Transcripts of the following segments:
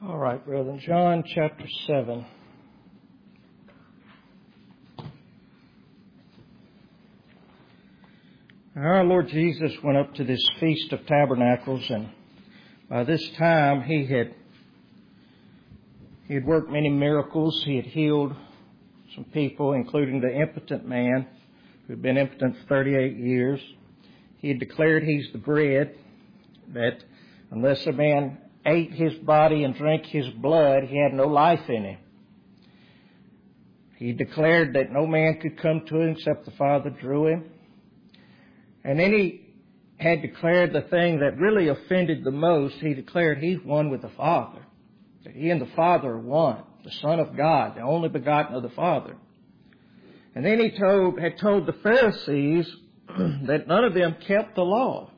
All right, brethren. John chapter 7. Our Lord Jesus went up to this Feast of Tabernacles, and by this time he had worked many miracles. He had healed some people, including the impotent man who had been impotent for 38 years. He had declared he's the bread, that unless a man ate his body and drank his blood, he had no life in him. He declared that no man could come to him except the Father drew him. And then he had declared the thing that really offended the most. He declared he's one with the Father, that he and the Father are one, the Son of God, the only begotten of the Father. And then he had told the Pharisees that none of them kept the law.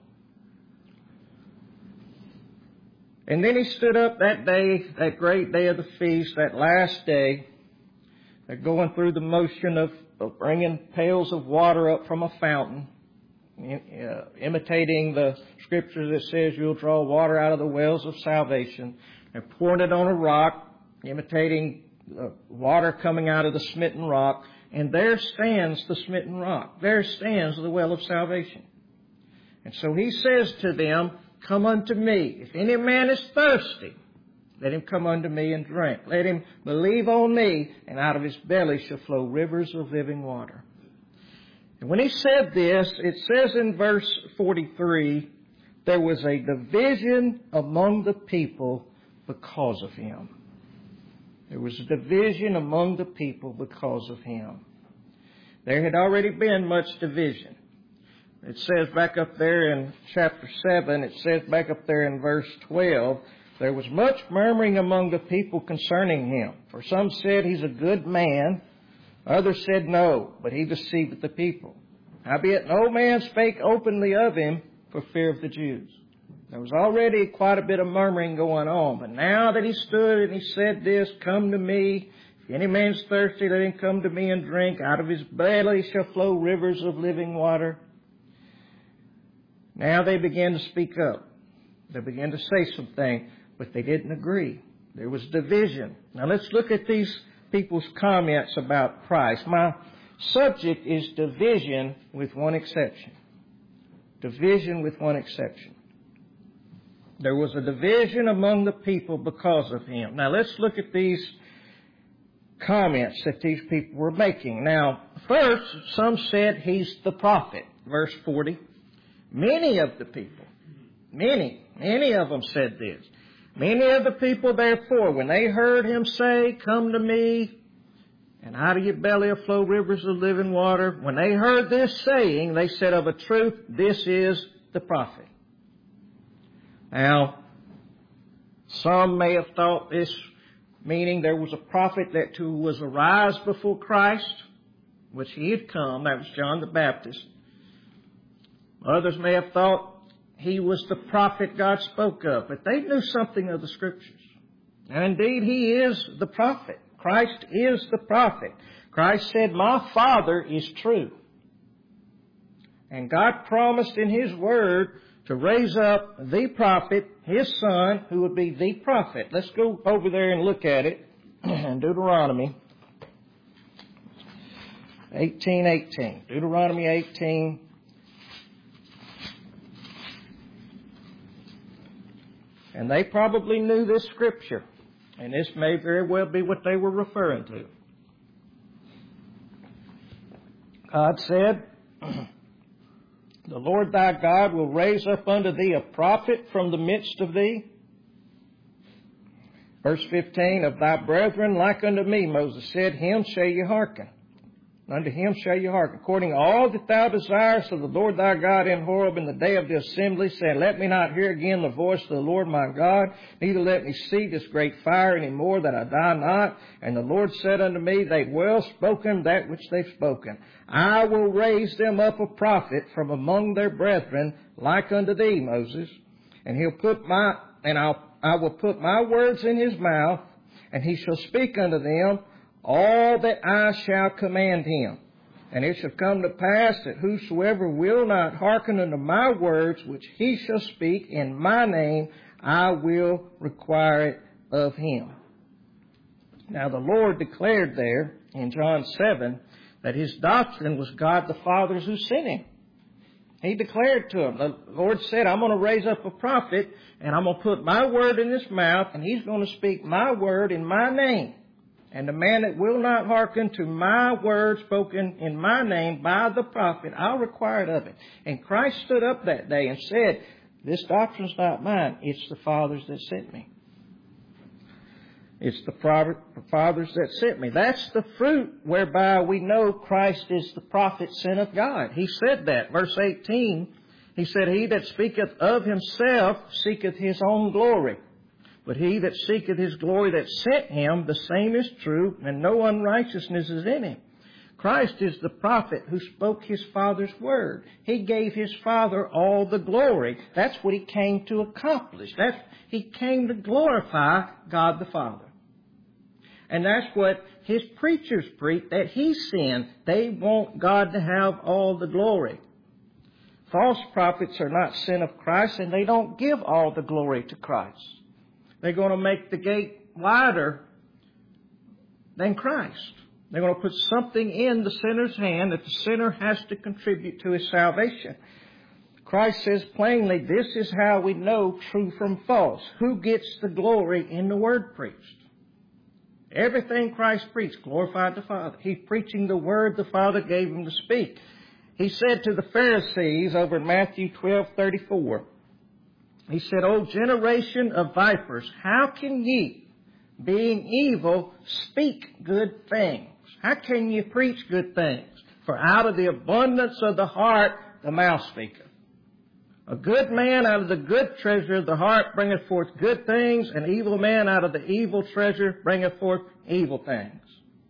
And then he stood up that day, that great day of the feast, that last day, going through the motion of bringing pails of water up from a fountain, imitating the scripture that says you'll draw water out of the wells of salvation, and pouring it on a rock, imitating water coming out of the smitten rock. And there stands the smitten rock. There stands the well of salvation. And so he says to them, "Come unto me. If any man is thirsty, let him come unto me and drink. Let him believe on me, and out of his belly shall flow rivers of living water." And when he said this, it says in verse 43, there was a division among the people because of him. There was a division among the people because of him. There had already been much division. It says back up there in chapter 7, it says back up there in verse 12, there was much murmuring among the people concerning him. For some said he's a good man, others said no, but he deceiveth the people. Howbeit no man spake openly of him for fear of the Jews. There was already quite a bit of murmuring going on, but now that he stood and he said this, "Come to me, if any man's thirsty, let him come to me and drink. Out of his belly shall flow rivers of living water." Now they began to speak up. They began to say something, but they didn't agree. There was division. Now let's look at these people's comments about Christ. My subject is division with one exception. Division with one exception. There was a division among the people because of him. Now let's look at these comments that these people were making. Now, first, some said he's the prophet. Verse 40. Many of the people, many of them said this. Many of the people, therefore, when they heard him say, "Come to me, and out of your belly will flow rivers of living water," when they heard this saying, they said, "Of a truth, this is the prophet." Now, some may have thought this meaning there was a prophet that was arise before Christ, which he had come. That was John the Baptist. Others may have thought he was the prophet God spoke of, but they knew something of the Scriptures. And indeed, he is the prophet. Christ is the prophet. Christ said, "My Father is true." And God promised in His Word to raise up the prophet, His Son, who would be the prophet. Let's go over there and look at it in Deuteronomy 18:18. Deuteronomy 18. And they probably knew this scripture. And this may very well be what they were referring to. God said, "The Lord thy God will raise up unto thee a prophet from the midst of thee." Verse 15, "Of thy brethren like unto me," Moses said, "him shall ye hearken. Unto him shall you hearken, according to all that thou desirest of the Lord thy God in Horeb in the day of the assembly, saying, Let me not hear again the voice of the Lord my God, neither let me see this great fire any more, that I die not. And the Lord said unto me, They've well spoken that which they've spoken. I will raise them up a prophet from among their brethren, like unto thee, Moses. And I will put my words in his mouth, and he shall speak unto them all that I shall command him. And it shall come to pass that whosoever will not hearken unto my words, which he shall speak in my name, I will require it of him. Now the Lord declared there in John 7 that his doctrine was God the Father who sent him. He declared to him, the Lord said, I'm going to raise up a prophet, and I'm going to put my word in his mouth, and he's going to speak my word in my name. And the man that will not hearken to my word spoken in my name by the prophet, I'll require it of him. And Christ stood up that day and said, this doctrine's not mine, it's the Father's that sent me. It's the Father's that sent me. That's the fruit whereby we know Christ is the prophet sent of God. He said that. Verse 18, he said, he that speaketh of himself seeketh his own glory. But he that seeketh his glory that sent him, the same is true, and no unrighteousness is in him. Christ is the prophet who spoke his Father's word. He gave his Father all the glory. That's what he came to accomplish. He came to glorify God the Father. And that's what his preachers preach, that he sinned. They want God to have all the glory. False prophets are not sent of Christ, and they don't give all the glory to Christ. They're going to make the gate wider than Christ. They're going to put something in the sinner's hand that the sinner has to contribute to his salvation. Christ says plainly, this is how we know true from false. Who gets the glory in the word preached? Everything Christ preached glorified the Father. He's preaching the word the Father gave him to speak. He said to the Pharisees over in Matthew 12:34, he said, O generation of vipers, how can ye, being evil, speak good things? How can you preach good things? For out of the abundance of the heart, the mouth speaketh. A good man out of the good treasure of the heart bringeth forth good things, and an evil man out of the evil treasure bringeth forth evil things.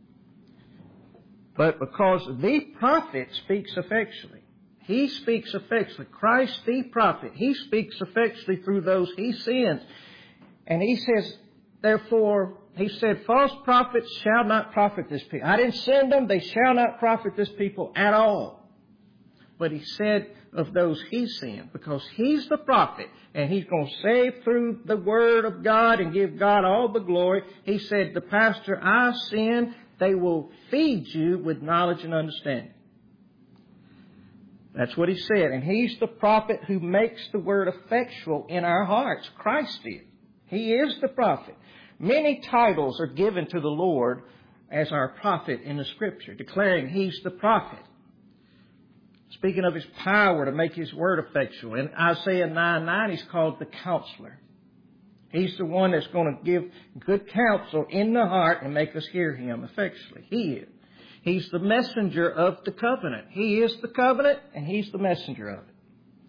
But because the prophet speaks effectually, he speaks effectually. Christ the prophet, he speaks effectually through those he sends. And he says, therefore, he said, false prophets shall not profit this people. I didn't send them, they shall not profit this people at all. But he said of those he sent, because he's the prophet, and he's going to save through the word of God and give God all the glory. He said, the pastor I send, they will feed you with knowledge and understanding. That's what he said. And he's the prophet who makes the word effectual in our hearts. Christ did. He is the prophet. Many titles are given to the Lord as our prophet in the Scripture, declaring he's the prophet. Speaking of his power to make his word effectual. In Isaiah 9:9, he's called the counselor. He's the one that's going to give good counsel in the heart and make us hear him effectually. He is. He's the messenger of the covenant. He is the covenant, and he's the messenger of it.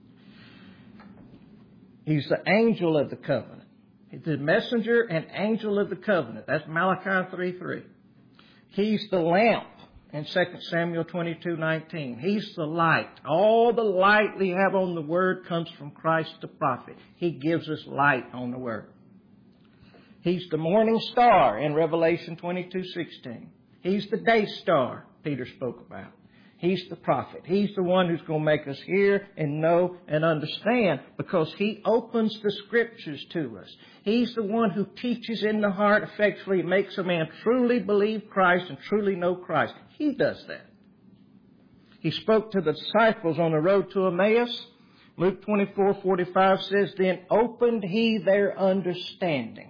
He's the angel of the covenant. He's the messenger and angel of the covenant. That's Malachi 3:3. He's the lamp in 2 Samuel 22:19. He's the light. All the light we have on the word comes from Christ the prophet. He gives us light on the word. He's the morning star in Revelation 22:16. He's the day star Peter spoke about. He's the prophet. He's the one who's going to make us hear and know and understand, because he opens the Scriptures to us. He's the one who teaches in the heart effectually, makes a man truly believe Christ and truly know Christ. He does that. He spoke to the disciples on the road to Emmaus. Luke 24:45 says, then opened he their understanding.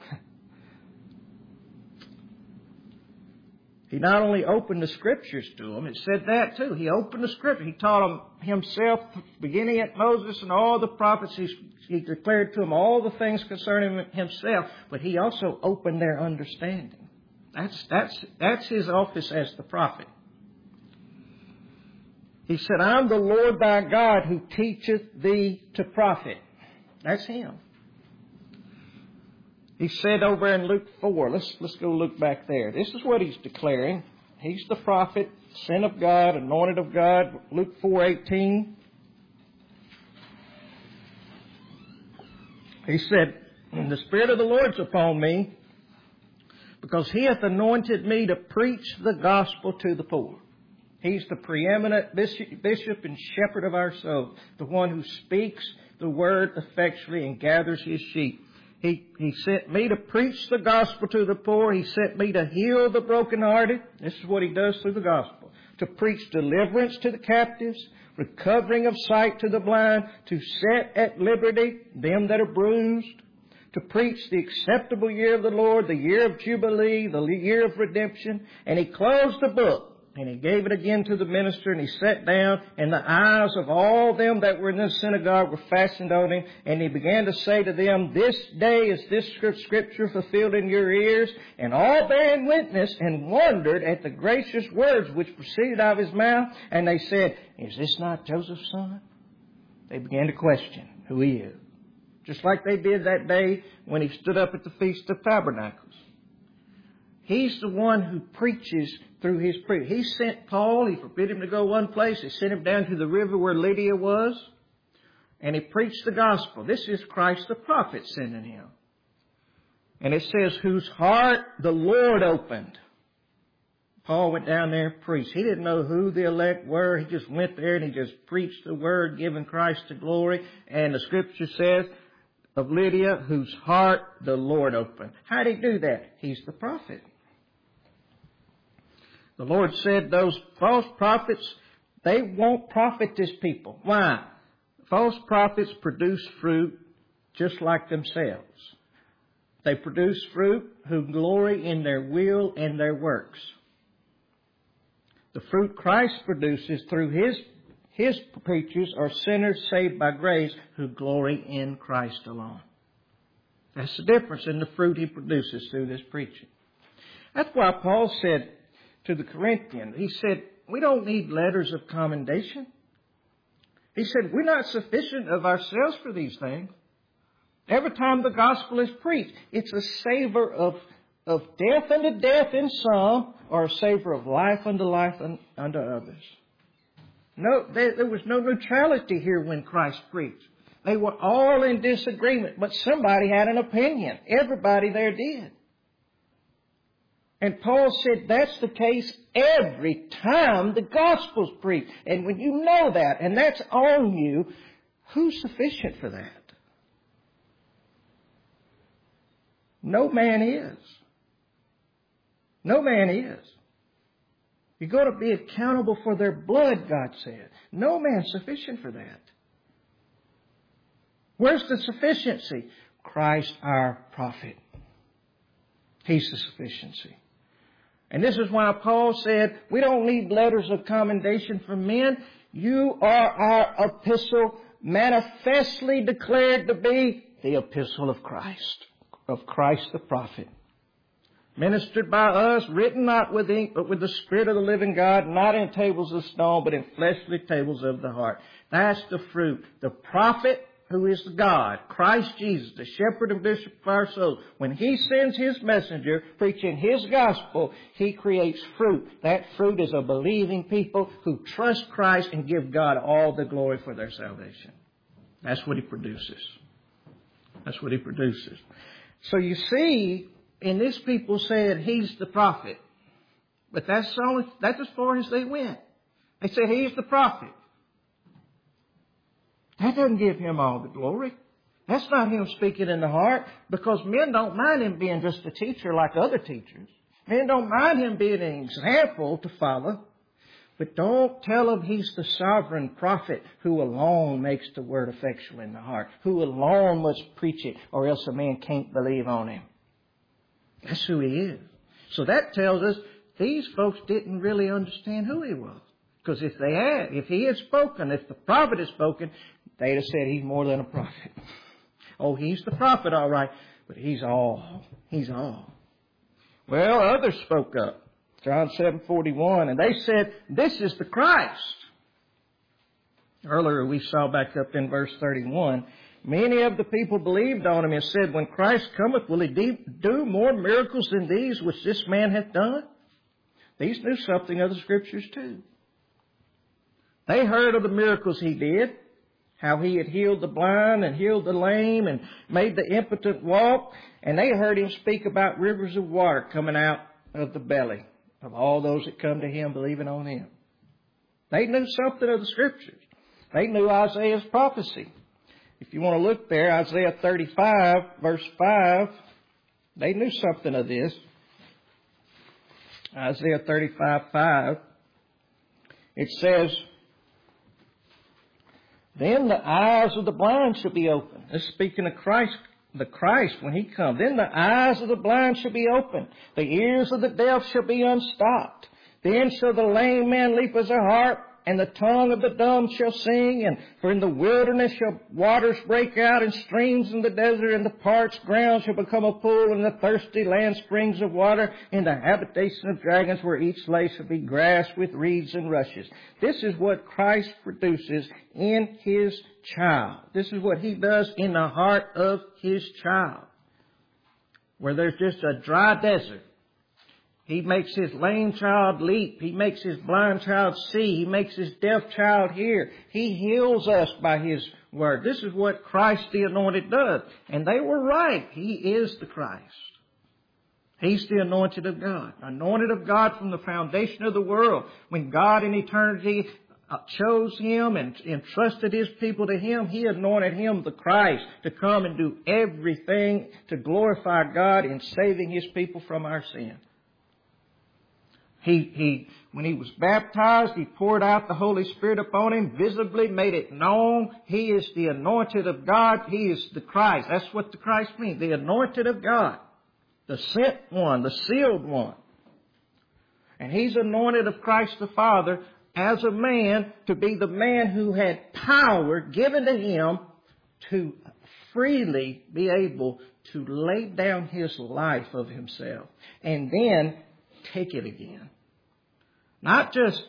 He not only opened the Scriptures to them, it said that too. He opened the Scripture. He taught them himself, beginning at Moses and all the prophets. He declared to them all the things concerning himself, but he also opened their understanding. That's his office as the prophet. He said, I'm the Lord thy God who teacheth thee to profit. That's him. He said over in Luke 4, let's go look back there. This is what he's declaring. He's the prophet, sent of God, anointed of God. Luke 4:18. He said, the Spirit of the Lord's upon me, because he hath anointed me to preach the gospel to the poor. He's the preeminent bishop and shepherd of our soul, the one who speaks the word effectually and gathers his sheep. He sent me to preach the gospel to the poor. He sent me to heal the brokenhearted. This is what He does through the gospel. To preach deliverance to the captives, recovering of sight to the blind, to set at liberty them that are bruised, to preach the acceptable year of the Lord, the year of Jubilee, the year of redemption. And He closed the book. And He gave it again to the minister, and He sat down, and the eyes of all them that were in the synagogue were fastened on Him. And He began to say to them, this day is this scripture fulfilled in your ears. And all bearing witness and wondered at the gracious words which proceeded out of His mouth. And they said, is this not Joseph's son? They began to question who He is. Just like they did that day when He stood up at the Feast of Tabernacles. He's the one who preaches through His preaching. He sent Paul. He forbid him to go one place. He sent him down to the river where Lydia was. And he preached the gospel. This is Christ the prophet sending him. And it says, whose heart the Lord opened. Paul went down there and preached. He didn't know who the elect were. He just went there and he just preached the word, giving Christ the glory. And the scripture says of Lydia, whose heart the Lord opened. How did He do that? He's the prophet. The Lord said those false prophets, they won't profit this people. Why? False prophets produce fruit just like themselves. They produce fruit who glory in their will and their works. The fruit Christ produces through His preachers are sinners saved by grace who glory in Christ alone. That's the difference in the fruit He produces through this preaching. That's why Paul said to the Corinthians, he said, we don't need letters of commendation. He said, we're not sufficient of ourselves for these things. Every time the gospel is preached, it's a savor of death unto death in some, or a savor of life unto life unto others. No, there was no neutrality here when Christ preached. They were all in disagreement, but somebody had an opinion. Everybody there did. And Paul said that's the case every time the gospel's preached. And when you know that, and that's on you, who's sufficient for that? No man is. No man is. You're going to be accountable for their blood, God said. No man's sufficient for that. Where's the sufficiency? Christ our prophet. He's the sufficiency. And this is why Paul said, we don't need letters of commendation from men. You are our epistle, manifestly declared to be the epistle of Christ the prophet. Ministered by us, written not with ink, but with the Spirit of the living God, not in tables of stone, but in fleshly tables of the heart. That's the fruit. The prophet, who is God, Christ Jesus, the shepherd and bishop of our souls, when He sends His messenger preaching His gospel, He creates fruit. That fruit is a believing people who trust Christ and give God all the glory for their salvation. That's what He produces. That's what He produces. So you see, and this people said He's the prophet. But that's as far as they went. They said He's the prophet. That doesn't give Him all the glory. That's not Him speaking in the heart, because men don't mind Him being just a teacher like other teachers. Men don't mind Him being an example to follow. But don't tell Him He's the sovereign prophet who alone makes the word effectual in the heart, who alone must preach it, or else a man can't believe on Him. That's who He is. So that tells us these folks didn't really understand who He was. Because if He had spoken, if the prophet had spoken, they'd have said He's more than a prophet. Oh, He's the prophet, all right, but He's all. He's all. Well, others spoke up. John 7:41, and they said, this is the Christ. Earlier we saw back up in verse 31, many of the people believed on Him and said, when Christ cometh, will He do more miracles than these which this man hath done? These knew something of the Scriptures too. They heard of the miracles He did, how He had healed the blind and healed the lame and made the impotent walk. And they heard Him speak about rivers of water coming out of the belly of all those that come to Him believing on Him. They knew something of the Scriptures. They knew Isaiah's prophecy. If you want to look there, Isaiah 35, verse 5, they knew something of this. Isaiah 35, 5. It says, then the eyes of the blind shall be opened. This is speaking of Christ, the Christ when He comes. Then the eyes of the blind shall be opened. The ears of the deaf shall be unstopped. Then shall the lame man leap as a harp, and the tongue of the dumb shall sing. And for in the wilderness shall waters break out, and streams in the desert, and the parched ground shall become a pool, and the thirsty land springs of water. In the habitation of dragons, where each place shall be grass with reeds and rushes. This is what Christ produces in His child. This is what He does in the heart of His child. Where there's just a dry desert, He makes His lame child leap. He makes His blind child see. He makes His deaf child hear. He heals us by His word. This is what Christ the Anointed does. And they were right. He is the Christ. He's the anointed of God. Anointed of God from the foundation of the world. When God in eternity chose Him and entrusted His people to Him, He anointed Him, the Christ, to come and do everything to glorify God in saving His people from our sin. When He was baptized, He poured out the Holy Spirit upon Him, visibly made it known. He is the anointed of God. He is the Christ. That's what the Christ means, the anointed of God, the sent one, the sealed one. And He's anointed of Christ the Father as a man to be the man who had power given to Him to freely be able to lay down His life of Himself and then take it again. Not just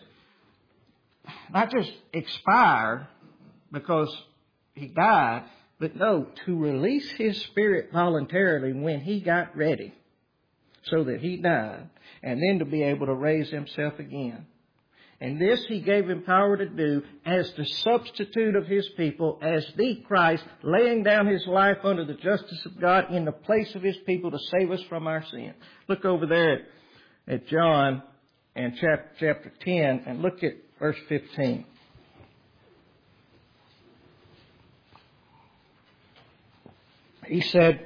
expire because He died, but no, to release His Spirit voluntarily when He got ready so that He died, and then to be able to raise Himself again. And this He gave Him power to do as the substitute of His people, as the Christ, laying down His life under the justice of God in the place of His people to save us from our sin. Look over there at John and chapter 10 and look at verse 15. He said,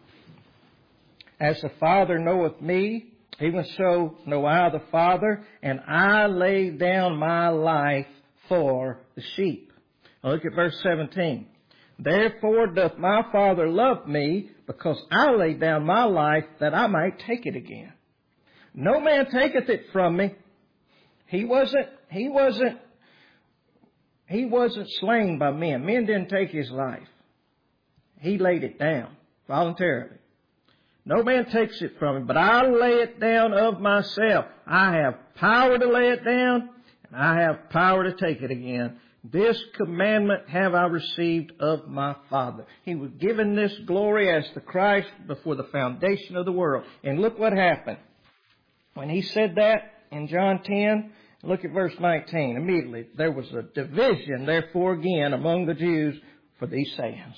as the Father knoweth me, even so know I the Father, and I lay down my life for the sheep. Now look at verse 17. Therefore doth my Father love me, because I lay down my life that I might take it again. No man taketh it from me. He wasn't slain by men. Men didn't take His life. He laid it down voluntarily. No man takes it from me, but I lay it down of myself. I have power to lay it down, and I have power to take it again. This commandment have I received of my Father. He was given this glory as the Christ before the foundation of the world. And look what happened. When He said that in John 10, look at verse 19. Immediately there was a division, therefore, again among the Jews for these sayings.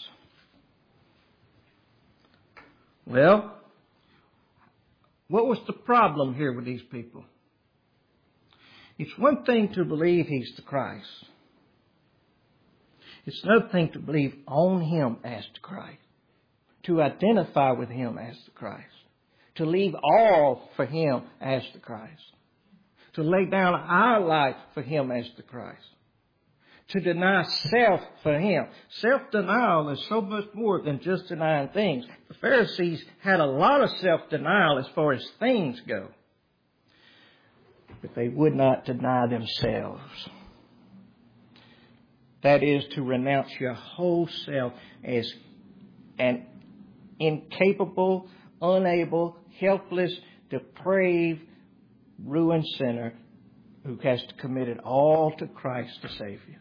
Well, what was the problem here with these people? It's one thing to believe He's the Christ. It's another thing to believe on Him as the Christ. To identify with Him as the Christ. To leave all for Him as the Christ. To lay down our life for Him as the Christ. To deny self for Him. Self-denial is so much more than just denying things. The Pharisees had a lot of self-denial as far as things go. But they would not deny themselves. That is to renounce your whole self as an incapable, unable, helpless, depraved, ruined sinner who has commit it all to Christ to save you.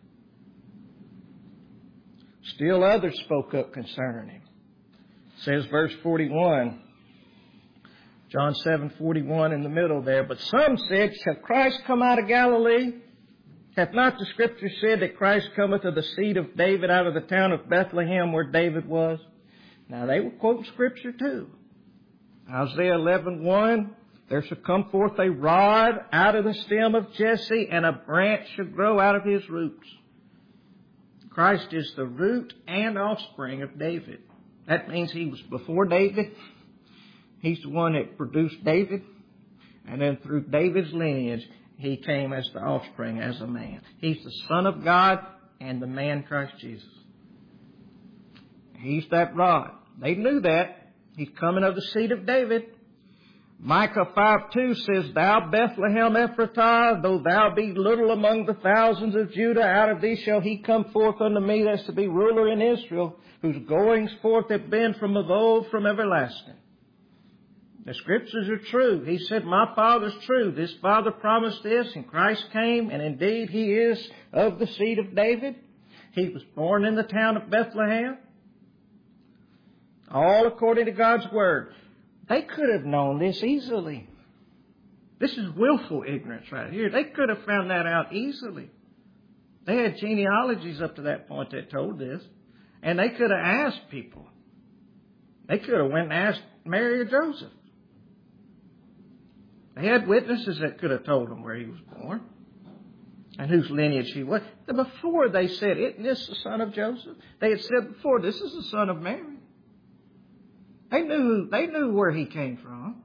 Still others spoke up concerning Him. It says verse 41, John 7:41 in the middle there. But some said, shall Christ come out of Galilee? Hath not the Scripture said that Christ cometh of the seed of David out of the town of Bethlehem where David was? Now they would quote Scripture too. Isaiah 11:1, there shall come forth a rod out of the stem of Jesse, and a branch shall grow out of his roots. Christ is the root and offspring of David. That means he was before David. He's the one that produced David. And then through David's lineage, he came as the offspring, as a man. He's the Son of God and the man Christ Jesus. He's that rod. They knew that. He's coming of the seed of David. Micah 5:2 says, Thou Bethlehem Ephratah, though thou be little among the thousands of Judah, out of thee shall he come forth unto me that's to be ruler in Israel, whose goings forth have been from of old, from everlasting. The Scriptures are true. He said, my Father's true. This Father promised this, and Christ came, and indeed He is of the seed of David. He was born in the town of Bethlehem. All according to God's Word. They could have known this easily. This is willful ignorance right here. They could have found that out easily. They had genealogies up to that point that told this. And they could have asked people. They could have went and asked Mary or Joseph. They had witnesses that could have told them where he was born and whose lineage he was. Before they said, isn't this the son of Joseph? They had said before, this is the son of Mary. They knew where he came from.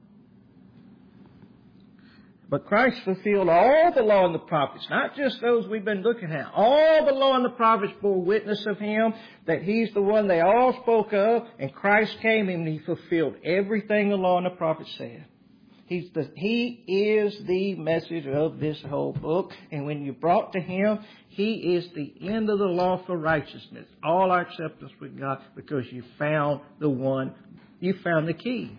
But Christ fulfilled all the law and the prophets, not just those we've been looking at. All the law and the prophets bore witness of him, that he's the one they all spoke of, and Christ came and he fulfilled everything the law and the prophets said. He is the message of this whole book. And when you're brought to Him, He is the end of the law for righteousness. All our acceptance with God, because you found the one, you found the key.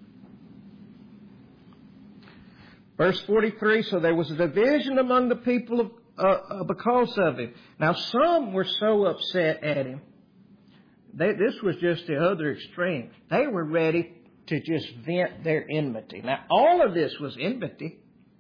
Verse 43, so there was a division among the people because of him. Now some were so upset at him. This was just the other extreme. They were ready to just vent their enmity. Now, all of this was enmity.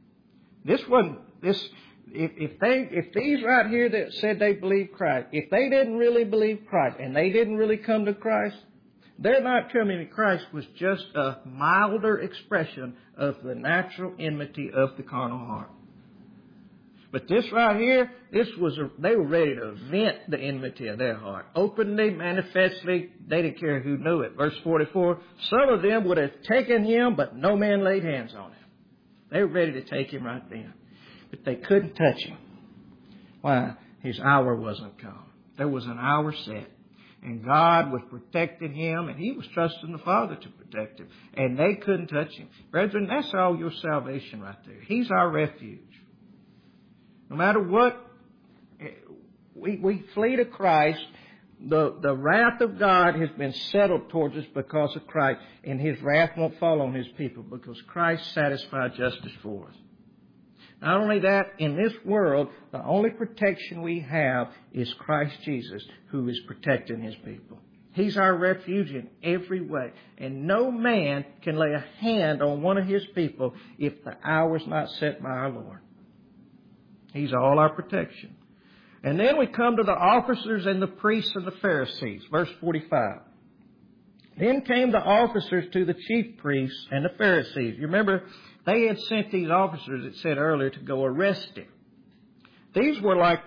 If these right here that said they believe Christ, if they didn't really believe Christ and they didn't really come to Christ, their not coming to Christ was just a milder expression of the natural enmity of the carnal heart. But this right here, they were ready to vent the enmity of their heart. Openly, manifestly, they didn't care who knew it. Verse 44, some of them would have taken him, but no man laid hands on him. They were ready to take him right then. But they couldn't touch him. Why? His hour wasn't come. There was an hour set. And God was protecting him, and he was trusting the Father to protect him. And they couldn't touch him. Brethren, that's all your salvation right there. He's our refuge. No matter what, we flee to Christ. The wrath of God has been settled towards us because of Christ. And His wrath won't fall on His people because Christ satisfied justice for us. Not only that, in this world, the only protection we have is Christ Jesus, who is protecting His people. He's our refuge in every way. And no man can lay a hand on one of His people if the hour's not set by our Lord. He's all our protection. And then we come to the officers and the priests and the Pharisees. Verse 45. Then came the officers to the chief priests and the Pharisees. You remember, they had sent these officers, it said earlier, to go arrest him. These were like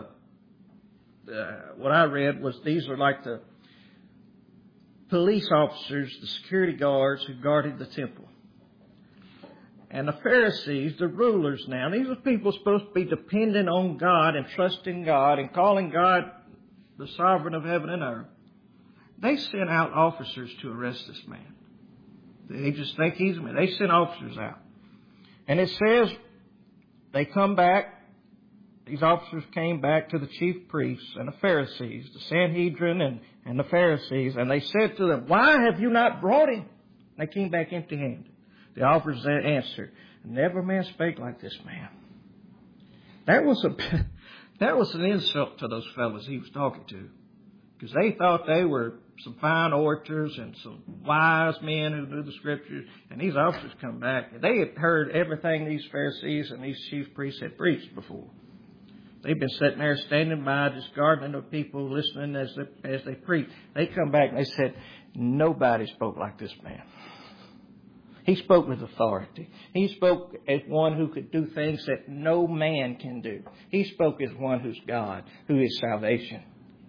what I read was these are like the police officers, the security guards who guarded the temple. And the Pharisees, the rulers now, these are people supposed to be dependent on God and trusting God and calling God the sovereign of heaven and earth. They sent out officers to arrest this man. They just think he's a man. They sent officers out. And it says they come back. These officers came back to the chief priests and the Pharisees, the Sanhedrin and the Pharisees, and they said to them, why have you not brought him? They came back empty-handed. The officers answered, never man spake like this man. That was an insult to those fellows he was talking to, because they thought they were some fine orators and some wise men who knew the Scriptures. And these officers come back, and they had heard everything these Pharisees and these chief priests had preached before. They've been sitting there standing by, just guarding the people, listening as they preach. They come back and they said, nobody spoke like this man. He spoke with authority. He spoke as one who could do things that no man can do. He spoke as one who's God, who is salvation.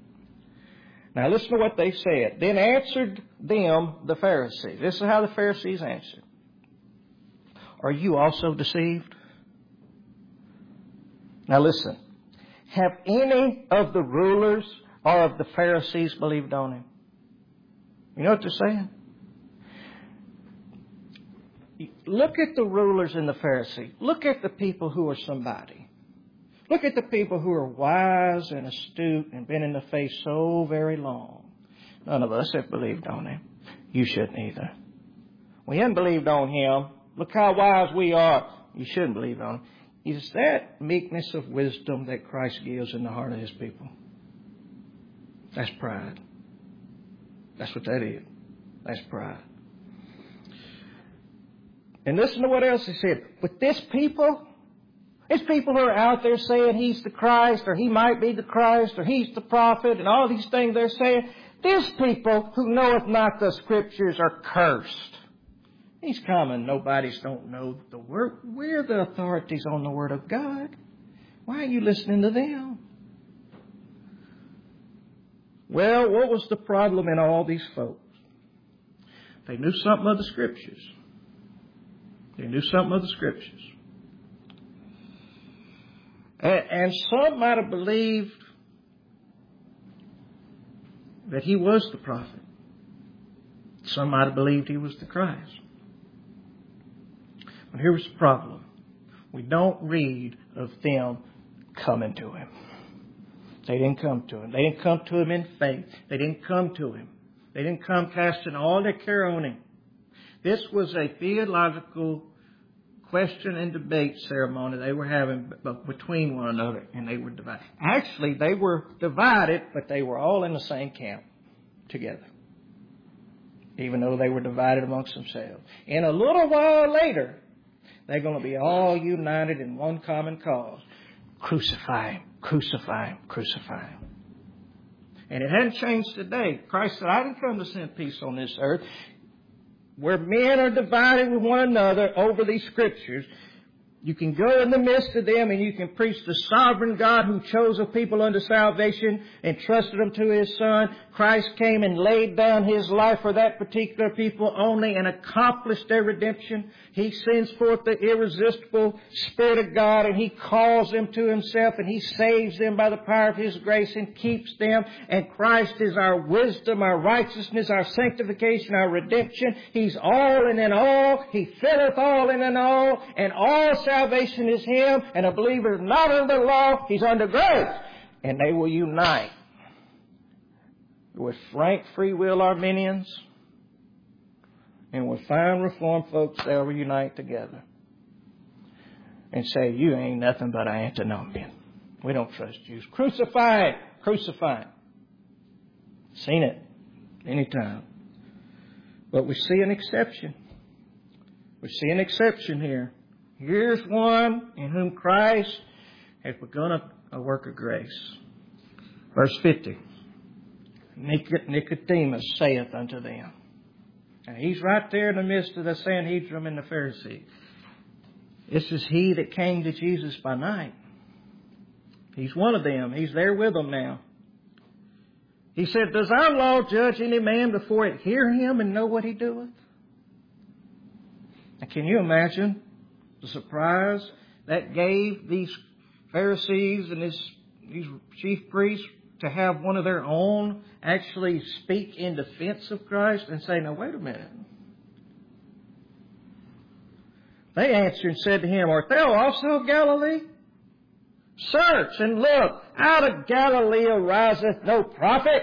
Now listen to what they said. Then answered them the Pharisees. This is how the Pharisees answered. Are you also deceived? Now listen. Have any of the rulers or of the Pharisees believed on him? You know what they're saying? Look at the rulers and the Pharisees. Look at the people who are somebody. Look at the people who are wise and astute and been in the faith so very long. None of us have believed on him. You shouldn't either. We haven't believed on him. Look how wise we are. You shouldn't believe on him. Is that meekness of wisdom that Christ gives in the heart of his people? That's pride. That's what that is. That's pride. And listen to what else he said. With this people, it's people who are out there saying he's the Christ, or he might be the Christ, or he's the prophet, and all these things they're saying. These people who knoweth not the Scriptures are cursed. These common nobodies don't know the Word. We're the authorities on the Word of God. Why are you listening to them? Well, what was the problem in all these folks? They knew something of the Scriptures. They knew something of the Scriptures. And some might have believed that he was the prophet. Some might have believed he was the Christ. But here was the problem. We don't read of them coming to him. They didn't come to him. They didn't come to him in faith. They didn't come to him. They didn't come casting all their care on him. This was a theological question and debate ceremony they were having between one another, and they were divided. Actually, they were divided, but they were all in the same camp together, even though they were divided amongst themselves. In a little while later, they're going to be all united in one common cause. Crucify him, crucify him, crucify him. And it hadn't changed today. Christ said, I didn't come to send peace on this earth. Where men are divided with one another over these Scriptures, you can go in the midst of them and you can preach the sovereign God who chose a people unto salvation and trusted them to his Son. Christ came and laid down his life for that particular people only and accomplished their redemption. He sends forth the irresistible Spirit of God and he calls them to himself and he saves them by the power of his grace and keeps them. And Christ is our wisdom, our righteousness, our sanctification, our redemption. He's all and in all. He filleth all and in all. And all salvation is him. And a believer is not under law. He's under grace. And they will unite with frank free will Arminians and with fine Reformed folks. They'll reunite together and say, you ain't nothing but an antinomian. We don't trust Jews. Crucify it. Crucify it. Seen it anytime. But we see an exception. We see an exception here. Here's one in whom Christ has begun a work of grace. Verse 50. Nicodemus saith unto them. And he's right there in the midst of the Sanhedrin and the Pharisees. This is he that came to Jesus by night. He's one of them. He's there with them now. He said, does our law judge any man before it hear him and know what he doeth? Now, can you imagine the surprise that gave these Pharisees and these chief priests to have one of their own actually speak in defense of Christ and say, now wait a minute. They answered and said to him, art thou also of Galilee? Search and look, out of Galilee ariseth no prophet.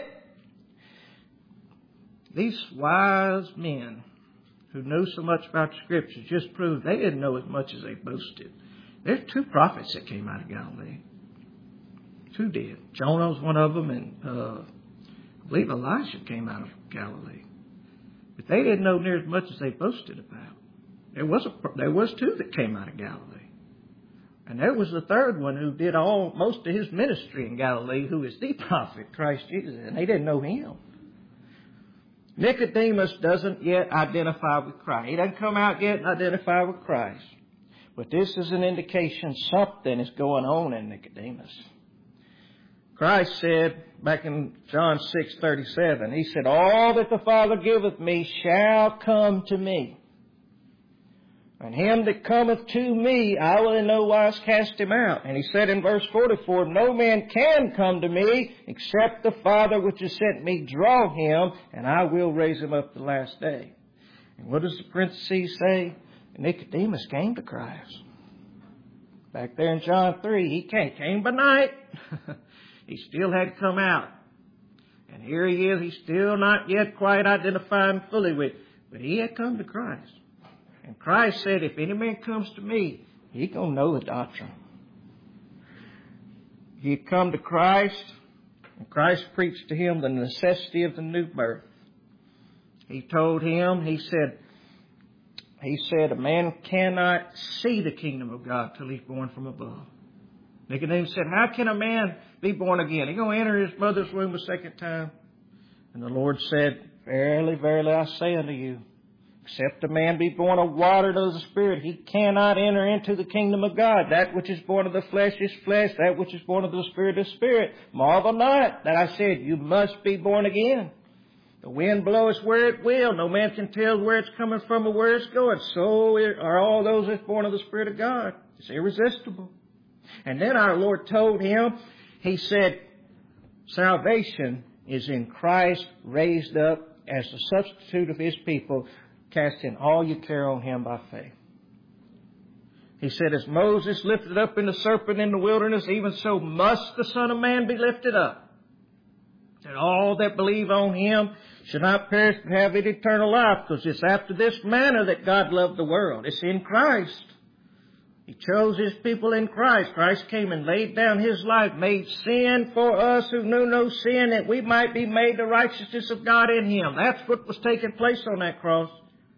These wise men who knew so much about the Scriptures just proved they didn't know as much as they boasted. There's 2 prophets that came out of Galilee. 2 did. Jonah was one of them, and I believe Elijah came out of Galilee. But they didn't know near as much as they boasted about. There was 2 that came out of Galilee. And there was the 3rd one who did most of his ministry in Galilee, who is the prophet, Christ Jesus. And they didn't know him. Nicodemus doesn't yet identify with Christ. He doesn't come out yet and identify with Christ. But this is an indication something is going on in Nicodemus. Christ said back in John 6:37, He said, all that the Father giveth me shall come to me. And him that cometh to me, I will in no wise cast him out. And He said in verse 44, no man can come to me except the Father which has sent me draw him, and I will raise him up the last day. And what does the parentheses say? Nicodemus came to Christ. Back there in John 3, he came by night. He still had come out. And here he is. He's still not yet quite identifying fully with, but he had come to Christ. And Christ said, if any man comes to me, he going to know the doctrine. He had come to Christ, and Christ preached to him the necessity of the new birth. He told him, he said, a man cannot see the kingdom of God till he's born from above. Nicodemus said, how can a man be born again? He going to enter his mother's womb a second time? And the Lord said, verily, verily, I say unto you, except a man be born of water and of the Spirit, he cannot enter into the kingdom of God. That which is born of the flesh is flesh. That which is born of the Spirit is spirit. Marvel not that I said, you must be born again. The wind blows where it will. No man can tell where it's coming from or where it's going. So are all those that's born of the Spirit of God. It's irresistible. And then our Lord told him, He said, salvation is in Christ raised up as the substitute of His people, casting all your care on Him by faith. He said, as Moses lifted up in the serpent in the wilderness, even so must the Son of Man be lifted up, that all that believe on Him should not perish but have eternal life, because it's after this manner that God loved the world. It's in Christ. He chose His people in Christ. Christ came and laid down His life, made sin for us who knew no sin, that we might be made the righteousness of God in Him. That's what was taking place on that cross.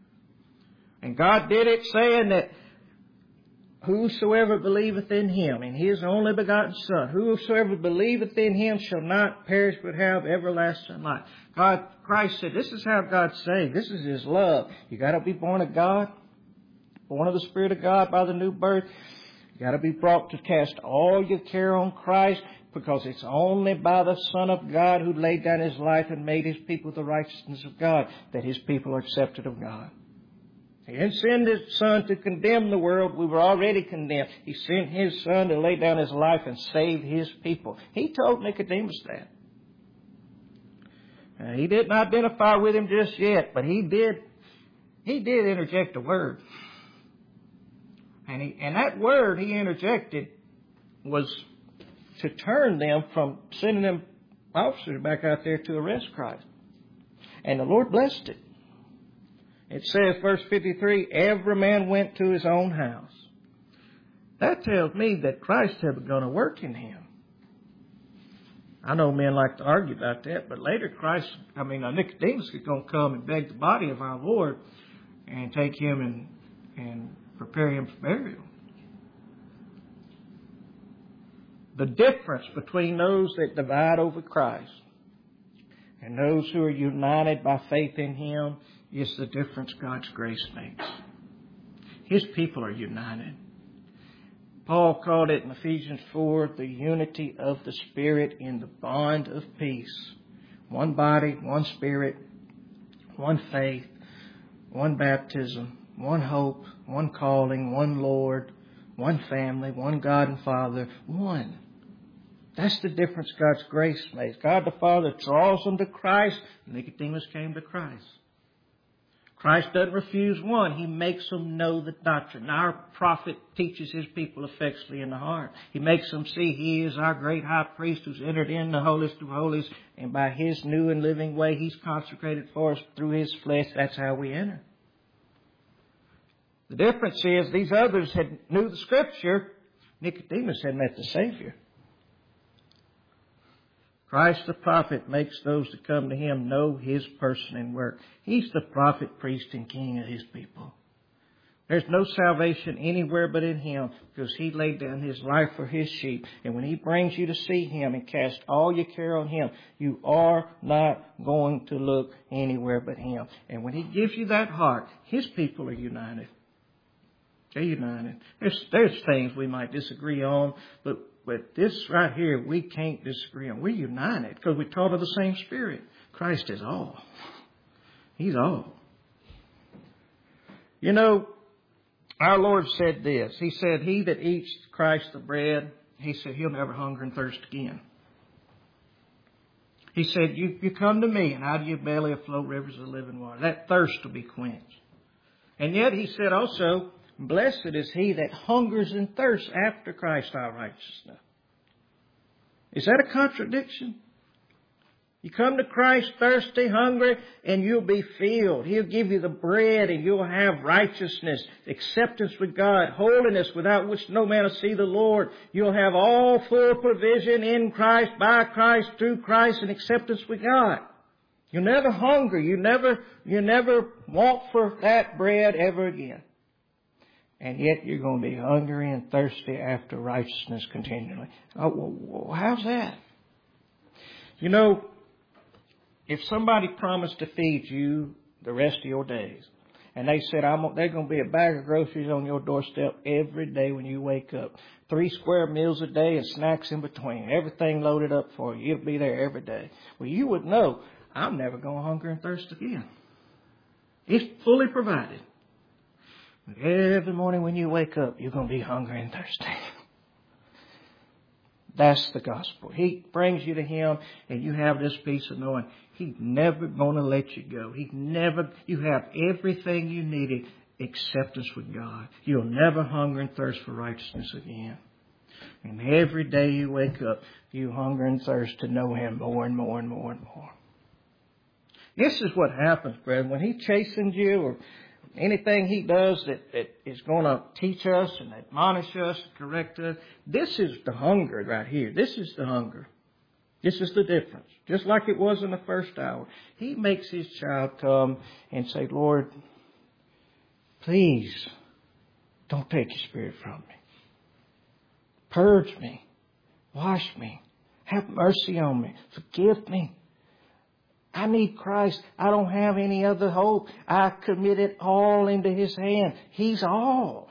And God did it saying that whosoever believeth in Him, in His only begotten Son, whosoever believeth in Him shall not perish but have everlasting life. Christ said, this is how God saved. This is His love. You got to be born of God, born of the Spirit of God by the new birth. You got to be brought to cast all your care on Christ, because it's only by the Son of God who laid down His life and made His people the righteousness of God that His people are accepted of God. He didn't send His Son to condemn the world. We were already condemned. He sent His Son to lay down His life and save His people. He told Nicodemus that. He didn't identify with him just yet, but he did interject a word. And that word He interjected was to turn them from sending them officers back out there to arrest Christ. And the Lord blessed it. It says, verse 53, every man went to his own house. That tells me that Christ had begun a work in him. I know men like to argue about that, but later Nicodemus is going to come and beg the body of our Lord and take Him and prepare Him for burial. The difference between those that divide over Christ and those who are united by faith in Him is the difference God's grace makes. His people are united. Paul called it in Ephesians 4, the unity of the Spirit in the bond of peace. One body, one Spirit, one faith, one baptism, one hope, one calling, one Lord, one family, one God and Father, one. That's the difference God's grace makes. God the Father draws them to Christ. Nicodemus came to Christ. Christ doesn't refuse one. He makes them know the doctrine. Our prophet teaches his people effectually in the heart. He makes them see He is our great high priest who's entered in the holiest of holies. And by His new and living way, He's consecrated for us through His flesh. That's how we enter. The difference is these others knew the Scripture. Nicodemus had met the Savior. Christ the prophet makes those that come to Him know His person and work. He's the prophet, priest, and king of His people. There's no salvation anywhere but in Him, because He laid down His life for His sheep. And when He brings you to see Him and cast all your care on Him, you are not going to look anywhere but Him. And when He gives you that heart, His people are united. They're united. There's things we might disagree on, but But this right here, we can't disagree on. We're united because we taught of the same Spirit. Christ is all. He's all. You know, our Lord said this. He said, he that eats Christ the bread, he said, he'll never hunger and thirst again. He said, you come to me, and out of your belly will flow rivers of living water. That thirst will be quenched. And yet he said also, blessed is he that hungers and thirsts after Christ our righteousness. Is that a contradiction? You come to Christ thirsty, hungry, and you'll be filled. He'll give you the bread, and you'll have righteousness, acceptance with God, holiness without which no man will see the Lord. You'll have all full provision in Christ, by Christ, through Christ, and acceptance with God. You'll never hunger. You never want for that bread ever again. And yet you're going to be hungry and thirsty after righteousness continually. Oh, well, how's that? You know, if somebody promised to feed you the rest of your days, and they said, there's going to be a bag of groceries on your doorstep every day when you wake up, 3 square meals a day and snacks in between, everything loaded up for you, it'll be there every day. Well, you would know, I'm never going to hunger and thirst again. It's fully provided. Every morning when you wake up, you're going to be hungry and thirsty. That's the gospel. He brings you to Him, and you have this peace of knowing He's never going to let you go. You have everything you needed, acceptance with God. You'll never hunger and thirst for righteousness again. And every day you wake up, you hunger and thirst to know Him more and more and more and more. This is what happens, brethren. When He chastens you or anything He does that is going to teach us and admonish us, correct us, this is the hunger right here. This is the hunger. This is the difference. Just like it was in the first hour. He makes His child come and say, Lord, please don't take your Spirit from me. Purge me. Wash me. Have mercy on me. Forgive me. I need Christ. I don't have any other hope. I commit it all into His hand. He's all.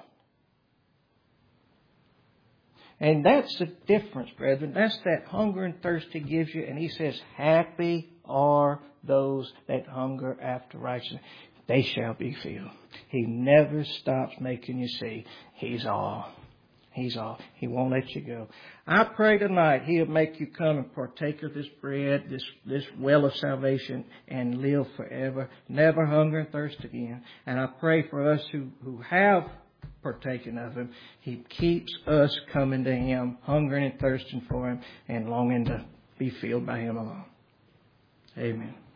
And that's the difference, brethren. That's that hunger and thirst He gives you. And He says, happy are those that hunger after righteousness. They shall be filled. He never stops making you see He's all. He's all. He won't let you go. I pray tonight He'll make you come and partake of this bread, this well of salvation, and live forever. Never hunger and thirst again. And I pray for us who have partaken of Him, He keeps us coming to Him, hungering and thirsting for Him, and longing to be filled by Him alone. Amen.